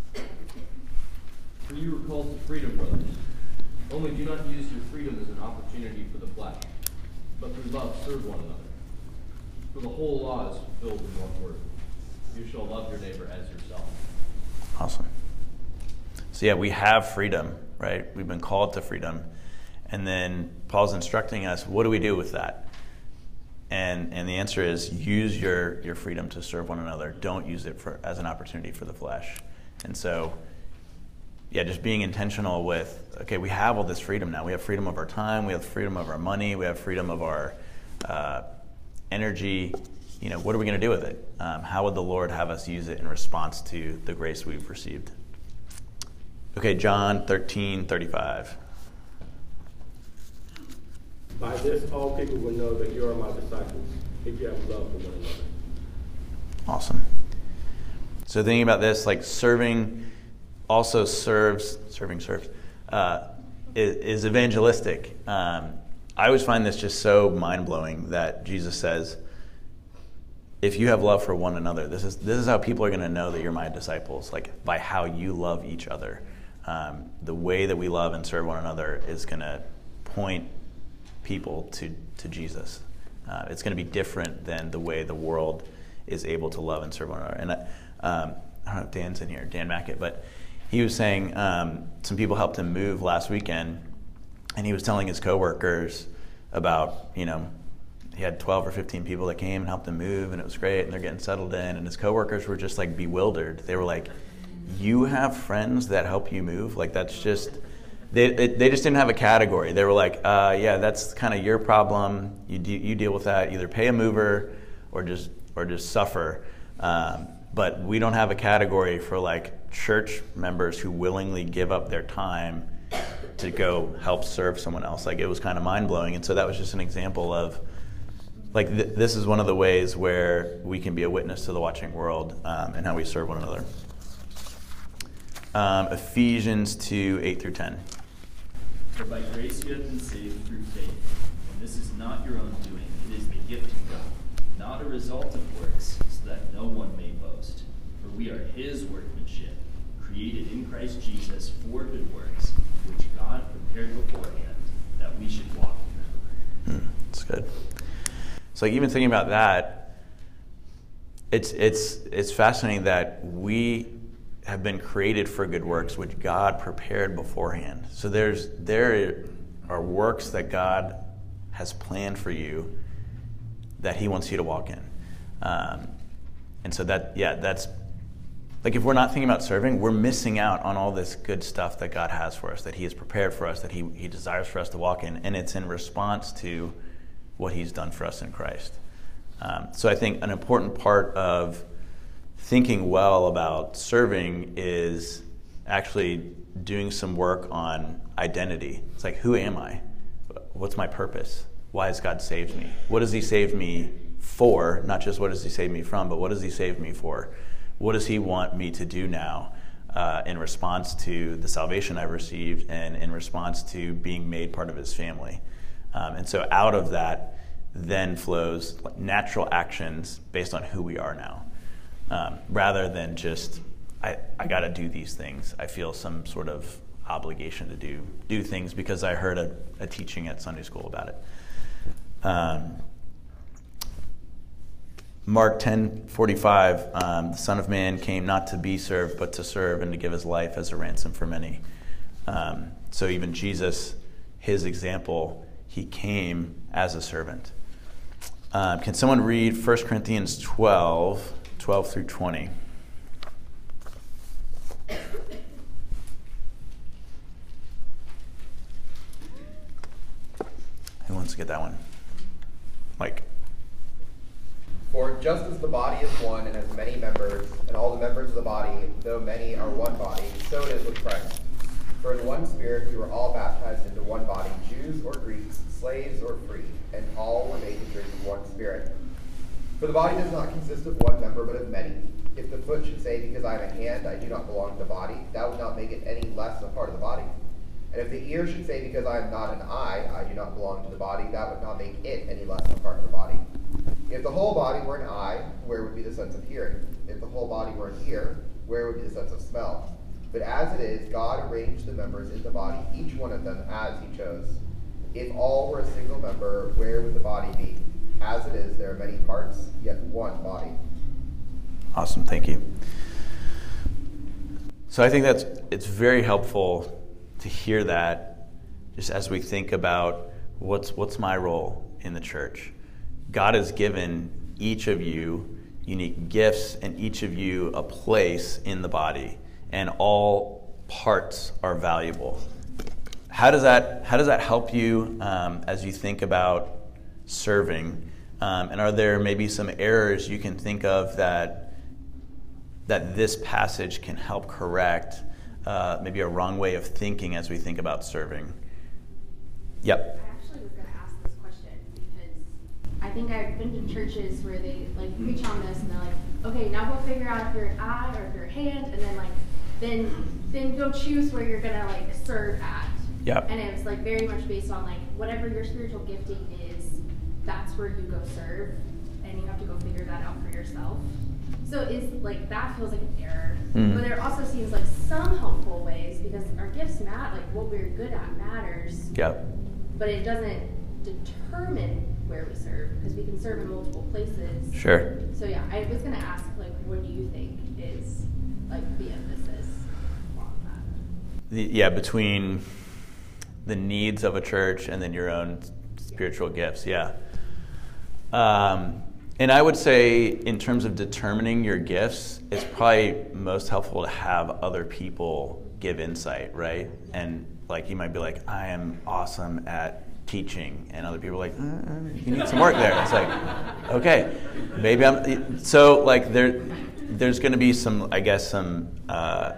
For you were called to freedom, brothers. Only do not use your freedom as an opportunity for the flesh, but through love serve one another. For the whole law is fulfilled in one word. You shall love your neighbor as yourself. Awesome. So yeah, we have freedom, right? We've been called to freedom. And then Paul's instructing us, what do we do with that? And and the answer is use your, your freedom to serve one another. Don't use it for as an opportunity for the flesh. And so yeah, just being intentional with, okay, we have all this freedom now. We have freedom of our time. We have freedom of our money. We have freedom of our uh, energy. You know, what are we going to do with it? Um, how would the Lord have us use it in response to the grace we've received? Okay, John thirteen, thirty-five. By this, all people will know that you are my disciples, if you have love for one another. Awesome. So thinking about this, like serving also serves, serving serves, uh, is, is evangelistic. Um, I always find this just so mind-blowing that Jesus says, if you have love for one another, this is this is how people are going to know that you're my disciples, like by how you love each other. Um, the way that we love and serve one another is going to point people to, to Jesus. Uh, it's going to be different than the way the world is able to love and serve one another. And um, I don't know if Dan's in here, Dan Mackett, but he was saying um, some people helped him move last weekend, and he was telling his coworkers about, you know, he had twelve or fifteen people that came and helped him move, and it was great, and they're getting settled in, and his coworkers were just like bewildered. They were like, you have friends that help you move? Like, that's just, they it, they just didn't have a category. They were like, uh, yeah, that's kind of your problem. You de- you deal with that. Either pay a mover or just or just suffer. Um, but we don't have a category for like church members who willingly give up their time to go help serve someone else. Like, it was kind of mind blowing. And so that was just an example of like th- this is one of the ways where we can be a witness to the watching world um, and how we serve one another. Um, Ephesians two, eight through ten. For by grace you have been saved through faith, and this is not your own doing, it is the gift of God, not a result of works, so that no one may boast. For we are his workmanship, created in Christ Jesus for good works, which God prepared beforehand, that we should walk in them. Hmm, that's good. So like, even thinking about that, it's it's it's fascinating that we have been created for good works, which God prepared beforehand. So there's there are works that God has planned for you that he wants you to walk in. Um, and so that, yeah, that's, like, if we're not thinking about serving, we're missing out on all this good stuff that God has for us, that he has prepared for us, that he, he desires for us to walk in. And it's in response to what he's done for us in Christ. Um, so I think an important part of thinking well about serving is actually doing some work on identity. It's like, who am I? What's my purpose? Why has God saved me? What does he save me for? Not just what does he save me from, but what does he save me for? What does he want me to do now uh, in response to the salvation I've received and in response to being made part of his family? Um, and so out of that then flows natural actions based on who we are now. Um, rather than just, I, I got to do these things. I feel some sort of obligation to do do things because I heard a, a teaching at Sunday school about it. Um, Mark ten forty-five, um, the Son of Man came not to be served, but to serve and to give his life as a ransom for many. Um, so even Jesus, his example, he came as a servant. Um, can someone read First Corinthians twelve, twelve through twenty? Who wants to get that one? Mike. For just as the body is one and has many members, and all the members of the body, though many, are one body, so it is with Christ. For in one Spirit we were all baptized into one body, Jews or Greeks, slaves or free, and all were made to drink of one Spirit. For the body does not consist of one member, but of many. If the foot should say, because I am a hand, I do not belong to the body, that would not make it any less a part of the body. And if the ear should say, because I am not an eye, I do not belong to the body, that would not make it any less a part of the body. If the whole body were an eye, where would be the sense of hearing? If the whole body were an ear, where would be the sense of smell? But as it is, God arranged the members in the body, each one of them as he chose. If all were a single member, where would the body be? As it is, there are many parts, yet one body. Awesome, thank you. So I think that's it's very helpful to hear that just as we think about what's what's my role in the church. God has given each of you unique gifts and each of you a place in the body, and all parts are valuable. How does that how does that help you um, as you think about serving? Um, and are there maybe some errors you can think of that that this passage can help correct? Uh, maybe a wrong way of thinking as we think about serving. Yep. I actually was going to ask this question because I think I've been to churches where they like preach on this and they're like, okay, now go figure out if you're an eye or if you're a hand, and then like then then go choose where you're gonna like serve at. Yep. And it's like very much based on like whatever your spiritual gifting is, that's where you go serve, and you have to go figure that out for yourself. So is like that feels like an error, mm. but there also seems like some helpful ways because our gifts matter, like what we're good at matters. Yep. But it doesn't determine where we serve, because we can serve in multiple places. Sure. So yeah, I was gonna ask, like, what do you think is like the emphasis on that? The, yeah, between the needs of a church and then your own spiritual gifts, yeah. Um, and I would say in terms of determining your gifts, it's probably most helpful to have other people give insight, right? And like you might be like, I am awesome at teaching, and other people are like, uh, you need some work there. It's like, okay, maybe I'm, so like there, there's gonna be some, I guess, some, uh,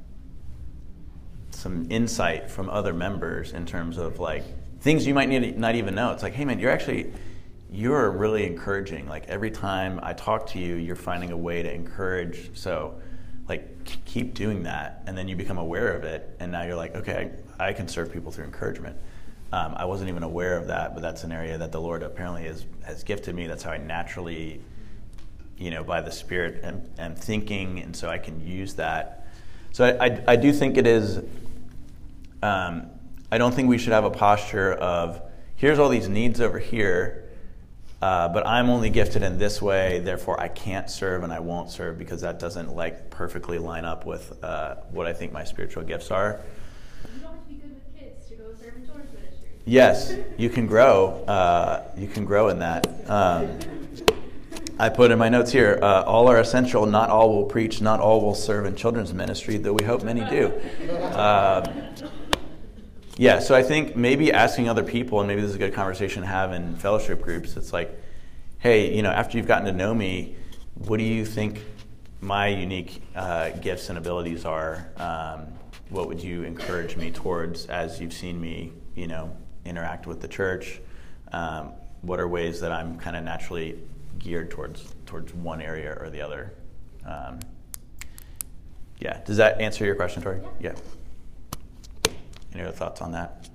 some insight from other members in terms of like things you might need not even know. It's like, hey man, you're actually, you're really encouraging. Like every time I talk to you, you're finding a way to encourage. So like keep doing that. And then you become aware of it. And now you're like, okay, I, I can serve people through encouragement. Um, I wasn't even aware of that, but that's an area that the Lord apparently has, has gifted me. That's how I naturally, you know, by the Spirit am, am thinking. And so I can use that. So I, I, I do think it is, um, I don't think we should have a posture of, here's all these needs over here, Uh, but I'm only gifted in this way, therefore I can't serve and I won't serve, because that doesn't like perfectly line up with uh, what I think my spiritual gifts are. You don't have to be good with kids to go serve in children's ministry. Yes, you can grow. Uh, you can grow in that. Um, I put in my notes here, uh, all are essential, not all will preach, not all will serve in children's ministry, though we hope many do. Uh, Yeah, so I think maybe asking other people, and maybe this is a good conversation to have in fellowship groups, it's like, hey, you know, after you've gotten to know me, what do you think my unique uh, gifts and abilities are? Um, what would you encourage me towards as you've seen me, you know, interact with the church? Um, what are ways that I'm kind of naturally geared towards towards one area or the other? Um, yeah, does that answer your question, Tori? Yeah. yeah. Any other thoughts on that?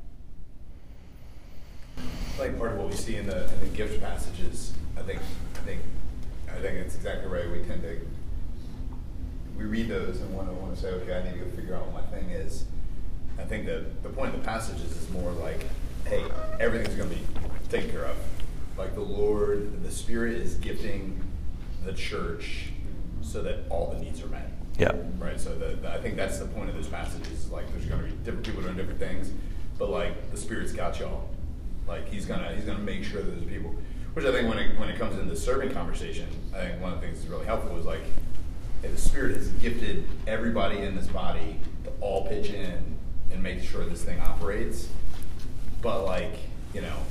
Like part of what we see in the in the gift passages, I think I think I think it's exactly right. We tend to we read those and want to want to say, okay, I need to go figure out what my thing is. I think that the point of the passages is more like, hey, everything's going to be taken care of. Like the Lord, the Spirit is gifting the church so that all the needs are met. Yeah. Right. So the, the, I think that's the point of those passages. Like, there's going to be different people doing different things, but like the Spirit's got y'all. Like he's gonna he's gonna make sure that there's people. Which I think when it when it comes into the serving conversation, I think one of the things that's really helpful is like, hey, the Spirit has gifted everybody in this body to all pitch in and make sure this thing operates. But like, you know,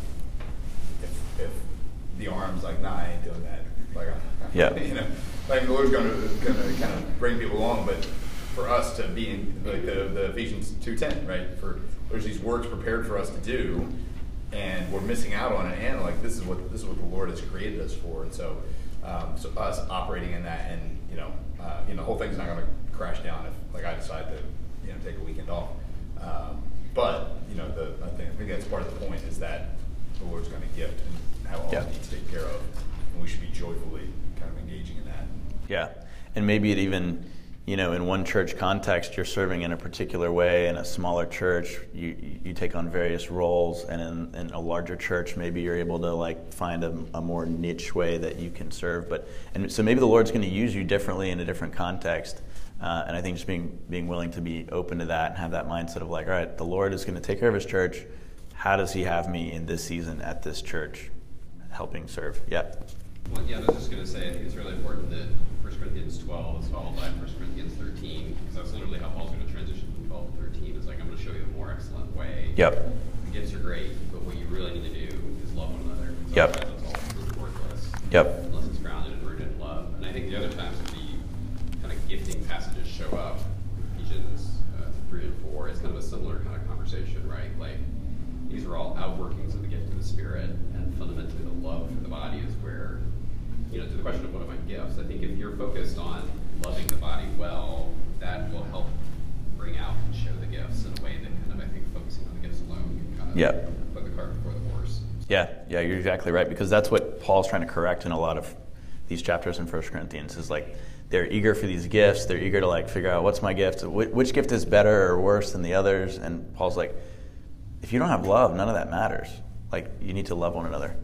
if if the arm's like, nah, I ain't doing that. Like, yeah. you know. Like the Lord's going to going to kind of bring people along, but for us to be in like the, the Ephesians two ten, right? For there's these works prepared for us to do, and we're missing out on it. And like this is what this is what the Lord has created us for, and so um, so us operating in that, and you know, uh, you know, the whole thing's not going to crash down if like I decide to you know take a weekend off. Um, but you know, the I think I think that's part of the point is that the Lord's going to gift and have all yeah. the needs taken care of, and we should be joyfully kind of engaging in that. Yeah, and maybe it even, you know, in one church context, you're serving in a particular way. In a smaller church, you you take on various roles, and in, in a larger church, maybe you're able to like find a, a more niche way that you can serve. But and so maybe the Lord's going to use you differently in a different context. Uh, and I think just being being willing to be open to that and have that mindset of like, all right, the Lord is going to take care of His church. How does He have me in this season at this church, helping serve? Yeah. Well, yeah, I was just going to say, I think it's really important that First Corinthians twelve is followed by First Corinthians thirteen, because that's literally how Paul's going to transition from twelve to thirteen. It's like, I'm going to show you a more excellent way. Yep. The gifts are great, but what you really need to do is love one another. Yep. Otherwise, it's all sort of worthless. Yep. Unless it's grounded and rooted in love. And I think the other times that the kind of gifting passages show up, Ephesians uh, three and four, it's kind of a similar kind of conversation, right? Like, these are all outworkings of the gift of the Spirit, and fundamentally the love for the body is where, you know, to the question of what are my gifts, I think if you're focused on loving the body well, that will help bring out and show the gifts in a way that kind of, I think, focusing on the gifts alone can kind of yeah. put the cart before the horse. Yeah, yeah, you're exactly right, because that's what Paul's trying to correct in a lot of these chapters in First Corinthians, is like, they're eager for these gifts, they're eager to like figure out what's my gift, which gift is better or worse than the others, and Paul's like, if you don't have love, none of that matters. Like, you need to love one another.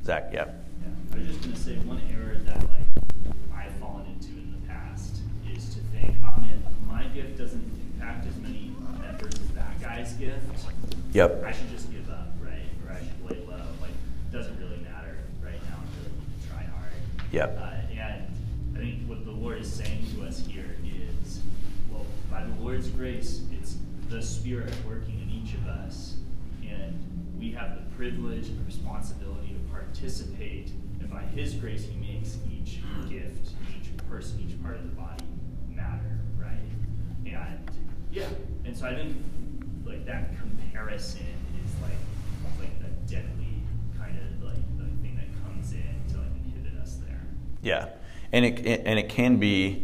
Zach, yeah. Yeah, I was just gonna say one error that like I've fallen into in the past is to think, oh man, my gift doesn't impact as many members as that guy's gift. Yep. I should just give up, right? Or I should lay low. Like, it doesn't really matter right now. I really need to try hard. Yep. Uh, and I think what the Lord is saying to us here is, well, by the Lord's grace, it's the Spirit working in each of us, and we have the privilege and the responsibility to participate, and by His grace, He makes each gift, each person, each part of the body matter, right? And yeah, and so I think like that comparison is like like a deadly kind of like the thing that comes in to like inhibit us there. Yeah, and it and it can be,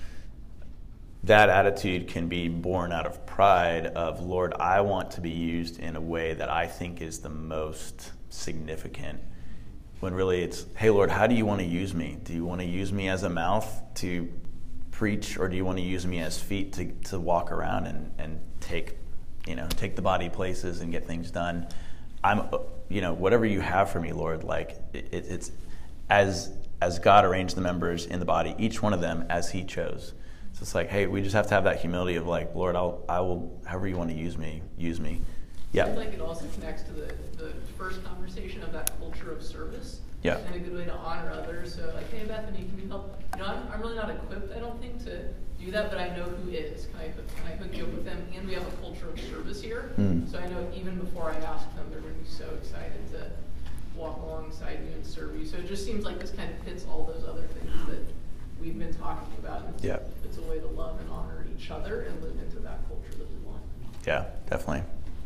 that attitude can be born out of pride of, Lord, I want to be used in a way that I think is the most significant, when really it's, hey, Lord, how do you want to use me? Do you want to use me as a mouth to preach, or do you want to use me as feet to, to walk around and, and take, you know, take the body places and get things done? I'm, you know, whatever you have for me, Lord, like it, it's as as God arranged the members in the body, each one of them as He chose. So it's like, hey, we just have to have that humility of like, Lord, I'll, I will, however you want to use me, use me. Yeah. I feel like it also connects to the, the first conversation of that culture of service. Yeah. And a good way to honor others. So like, hey, Bethany, can you help? You know, I'm, I'm really not equipped, I don't think, to do that, but I know who is. Can I, can I hook you up with them? And we have a culture of service here. Mm. So I know even before I ask them, they're going to be so excited to walk alongside you and serve you. So it just seems like this kind of hits all those other things that we've been talking about. It's, yeah. It's a way to love and honor each other and live into that culture that we want. Yeah, definitely.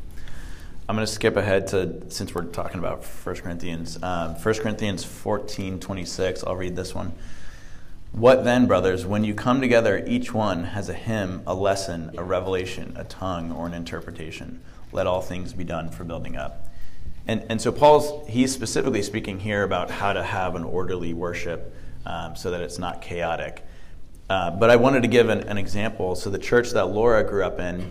I'm going to skip ahead to, since we're talking about First Corinthians, um, First Corinthians fourteen twenty-six. I'll read this one. What then, brothers, when you come together, each one has a hymn, a lesson, a revelation, a tongue, or an interpretation. Let all things be done for building up. And and so Paul's, he's specifically speaking here about how to have an orderly worship um, so that it's not chaotic. Uh, but I wanted to give an, an example. So the church that Laura grew up in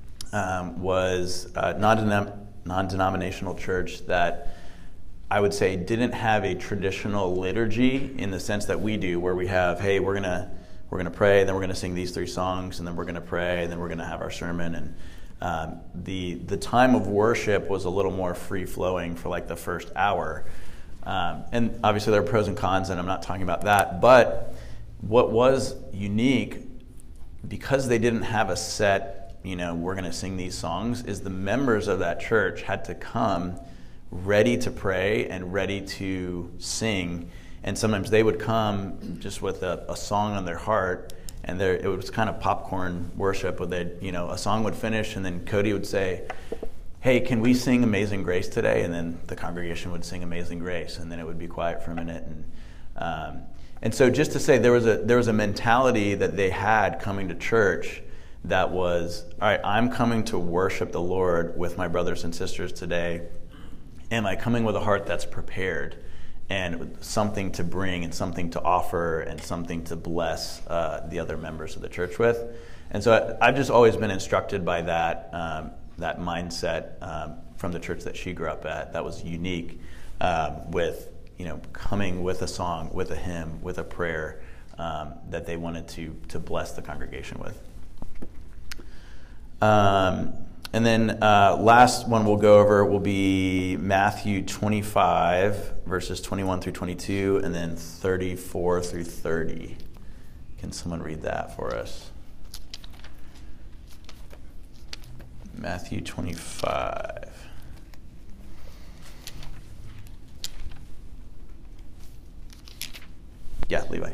um, was a non-denom- non-denominational church that I would say didn't have a traditional liturgy in the sense that we do, where we have, hey, we're gonna we're gonna pray, then we're gonna sing these three songs, and then we're gonna pray, and then we're gonna have our sermon. And um, the the time of worship was a little more free flowing for like the first hour. Um, and obviously there are pros and cons, and I'm not talking about that. But what was unique, because they didn't have a set, you know, we're gonna sing these songs, is the members of that church had to come ready to pray and ready to sing. And sometimes they would come just with a, a song on their heart, and there it was kind of popcorn worship, where they, you know, a song would finish and then Cody would say, hey, can we sing Amazing Grace today? And then the congregation would sing Amazing Grace, and then it would be quiet for a minute. And um, and so just to say, there was a there was a mentality that they had coming to church that was, all right, I'm coming to worship the Lord with my brothers and sisters today. Am I coming with a heart that's prepared and something to bring and something to offer and something to bless uh, the other members of the church with? And so I, I've just always been instructed by that um, that mindset um, from the church that she grew up at. That was unique um, with, you know, coming with a song, with a hymn, with a prayer um, that they wanted to to bless the congregation with. Um, And then uh, last one we'll go over will be Matthew twenty-five, verses twenty-one through twenty-two, and then thirty-four through thirty. Can someone read that for us? Matthew twenty-five. Yeah, Levi.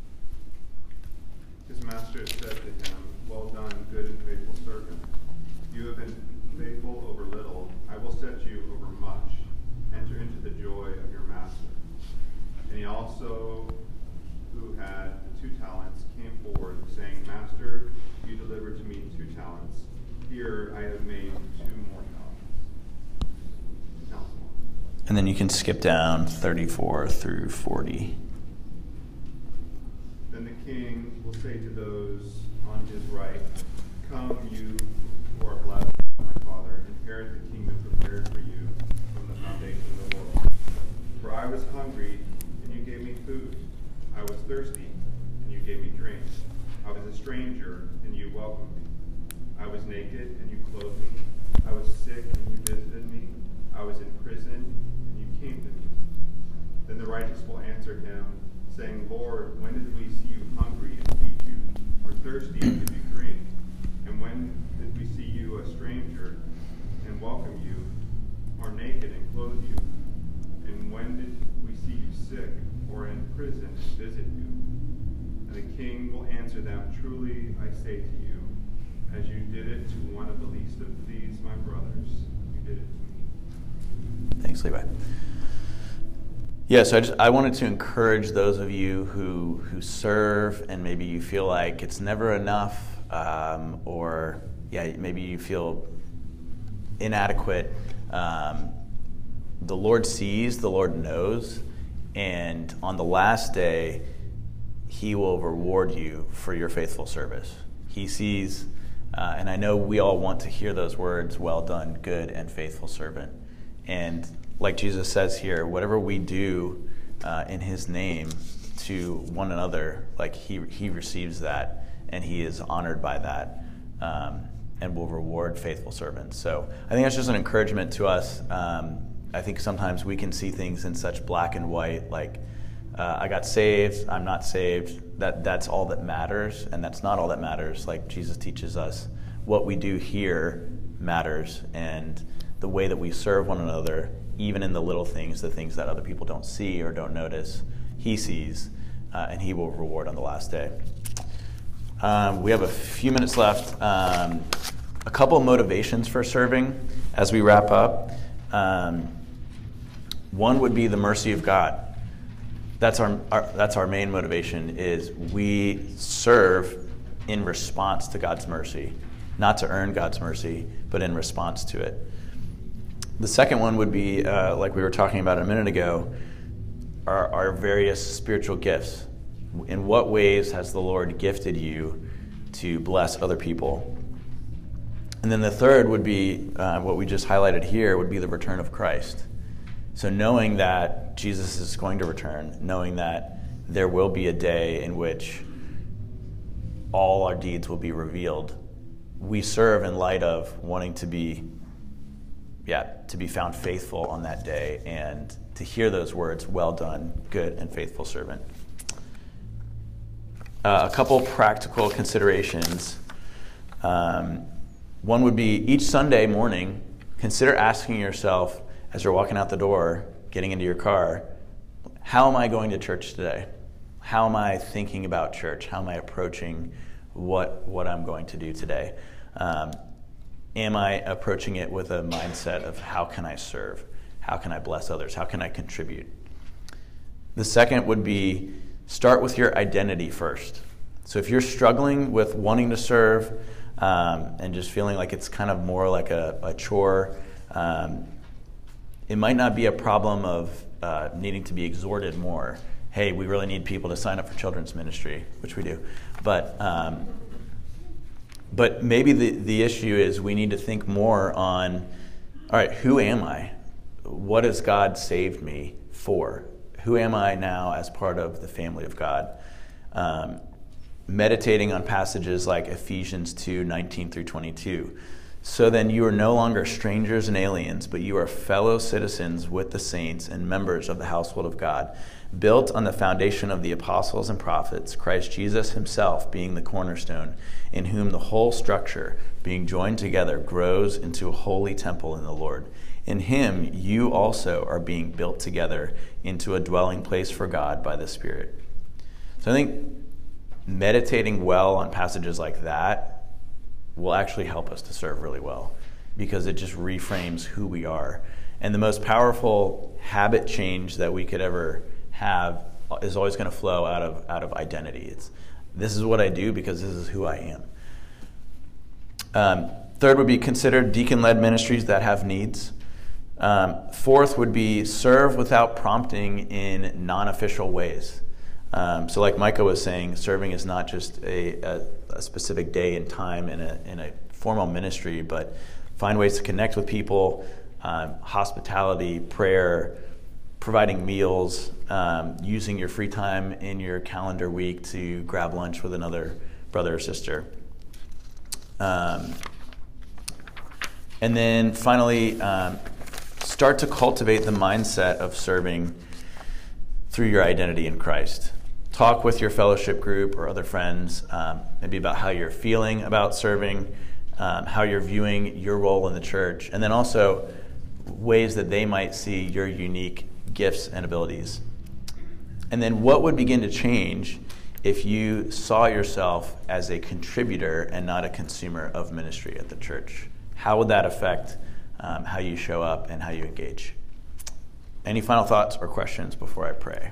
His master said to him, well done, good and faithful servant. You have been faithful over little, I will set you over much. Enter into the joy of your master. And he also, who had the two talents, came forward, saying, Master, you delivered to me two talents. Here I have made two more talents. Two talents more. And then you can skip down thirty-four through forty. Then the king will say to those on his right, come, you who are blessed by my Father, inherit the kingdom prepared for you from the foundation of the world. For I was naked and you clothed me. I was sick and you visited me. I was in prison and you came to me. Then the righteous will answer him, saying, Lord, when did we see you hungry and feed you, or thirsty and give you drink? And when did we see you a stranger and welcome you, or naked and clothe you? And when did we see you sick or in prison and visit you? And the king will answer them, Truly I say to you, as you did it to one of the least of these my brothers, you did it to me. Thanks, Levi. Yeah, so I just I wanted to encourage those of you who who serve and maybe you feel like it's never enough, um, or yeah, maybe you feel inadequate. Um, the Lord sees, the Lord knows, and on the last day, He will reward you for your faithful service. He sees, uh, and I know we all want to hear those words, well done, good and faithful servant. And like Jesus says here, whatever we do uh, in His name to one another, like he he receives that, and He is honored by that, um, and will reward faithful servants. So I think that's just an encouragement to us. Um, I think sometimes we can see things in such black and white, like uh, I got saved, I'm not saved. That that's all that matters, and that's not all that matters. Like Jesus teaches us, what we do here matters, and the way that we serve one another, even in the little things, the things that other people don't see or don't notice, He sees, uh, and He will reward on the last day. Um, we have a few minutes left. Um, a couple of motivations for serving as we wrap up. Um, one would be the mercy of God. That's our, our that's our main motivation, is we serve in response to God's mercy, not to earn God's mercy, but in response to it. The second one would be, uh, like we were talking about a minute ago, our, our various spiritual gifts. In what ways has the Lord gifted you to bless other people? And then the third would be, uh, what we just highlighted here, would be the return of Christ. So knowing that Jesus is going to return, knowing that there will be a day in which all our deeds will be revealed, we serve in light of wanting to be Yeah, to be found faithful on that day, and to hear those words, well done, good and faithful servant. Uh, a couple practical considerations. Um, one would be, each Sunday morning, consider asking yourself, as you're walking out the door, getting into your car, how am I going to church today? How am I thinking about church? How am I approaching what, what I'm going to do today? Um, Am I approaching it with a mindset of how can I serve? How can I bless others? How can I contribute? The second would be, start with your identity first. So if you're struggling with wanting to serve um, and just feeling like it's kind of more like a, a chore, um, it might not be a problem of uh, needing to be exhorted more. Hey, we really need people to sign up for children's ministry, which we do. But um, But maybe the, the issue is we need to think more on, all right, who am I? What has God saved me for? Who am I now as part of the family of God? Um, meditating on passages like Ephesians two, nineteen through twenty-two. So then you are no longer strangers and aliens, but you are fellow citizens with the saints and members of the household of God, built on the foundation of the apostles and prophets, Christ Jesus himself being the cornerstone, in whom the whole structure, being joined together, grows into a holy temple in the Lord. In him you also are being built together into a dwelling place for God by the Spirit. So I think meditating well on passages like that will actually help us to serve really well, because it just reframes who we are. And the most powerful habit change that we could ever have is always going to flow out of out of identity. It's, this is what I do because this is who I am. Um, third would be, consider deacon-led ministries that have needs. Um, fourth would be, serve without prompting in non-official ways. Um, so like Micah was saying, serving is not just a, a, a specific day and time in a, in a formal ministry, but find ways to connect with people, um, hospitality, prayer, providing meals, um, using your free time in your calendar week to grab lunch with another brother or sister. Um, And then finally, um, start to cultivate the mindset of serving through your identity in Christ. Talk with your fellowship group or other friends, um, maybe about how you're feeling about serving, um, how you're viewing your role in the church, and then also ways that they might see your unique gifts and abilities. And then what would begin to change if you saw yourself as a contributor and not a consumer of ministry at the church? How would that affect um, how you show up and how you engage? Any final thoughts or questions before I pray?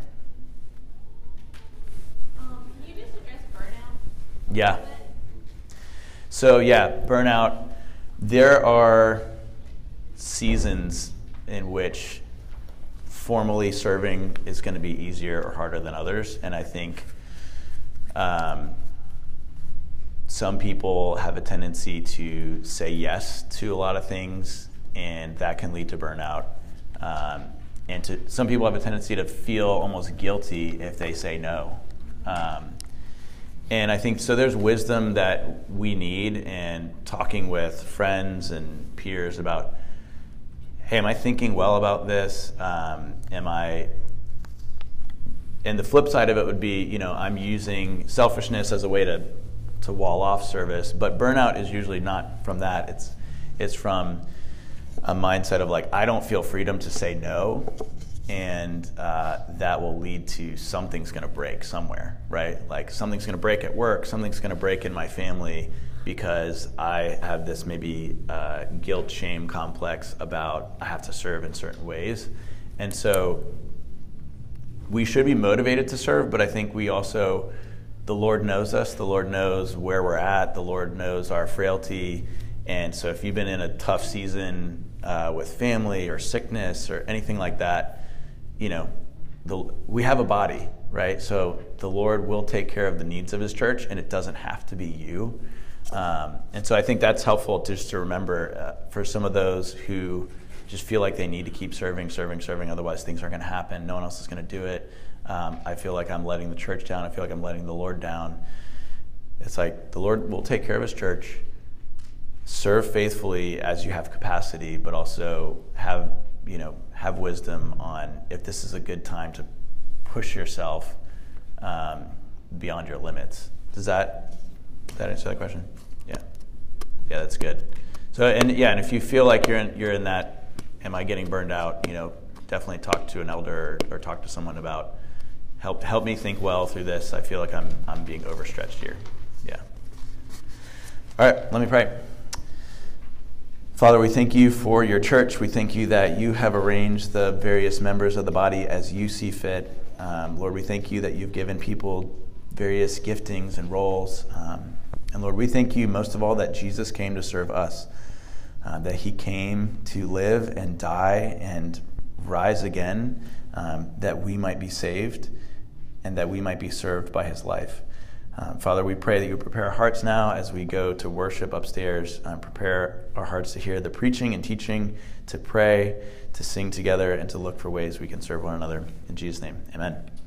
Um, can you just address burnout? Yeah. So yeah, burnout. There are seasons in which formally serving is going to be easier or harder than others, and I think um, some people have a tendency to say yes to a lot of things, and that can lead to burnout. Um, and to some people have a tendency to feel almost guilty if they say no. Um, and I think so. There's wisdom that we need, and talking with friends and peers about, hey, am I thinking well about this? Um, am I? And the flip side of it would be, you know, I'm using selfishness as a way to to wall off service, but burnout is usually not from that. It's it's from a mindset of like, I don't feel freedom to say no, and uh, that will lead to something's going to break somewhere, right? Like something's going to break at work, something's going to break in my family because I have this maybe uh, guilt, shame complex about I have to serve in certain ways. And so we should be motivated to serve, but I think we also, the Lord knows us, the Lord knows where we're at, the Lord knows our frailty. And so if you've been in a tough season uh, with family or sickness or anything like that, you know, the, we have a body, right? So the Lord will take care of the needs of his church, and it doesn't have to be you. Um, and so I think that's helpful just to remember uh, for some of those who just feel like they need to keep serving, serving, serving, otherwise things aren't going to happen. No one else is going to do it. Um, I feel like I'm letting the church down. I feel like I'm letting the Lord down. It's like the Lord will take care of his church. Serve faithfully as you have capacity, but also have, you know, have wisdom on if this is a good time to push yourself um, beyond your limits. Does that does that answer that question? Yeah, yeah, that's good. So and yeah, and if you feel like you're in you're in that, am I getting burned out? You know, definitely talk to an elder or, or talk to someone about help help me think well through this. I feel like I'm I'm being overstretched here. Yeah. All right, let me pray. Father, we thank you for your church. We thank you that you have arranged the various members of the body as you see fit. Um, Lord, we thank you that you've given people various giftings and roles. Um, and Lord, we thank you most of all that Jesus came to serve us, uh, that he came to live and die and rise again, um, that we might be saved and that we might be served by his life. Um, Father, we pray that you prepare our hearts now as we go to worship upstairs. Um, prepare our hearts to hear the preaching and teaching, to pray, to sing together, and to look for ways we can serve one another. In Jesus' name, amen.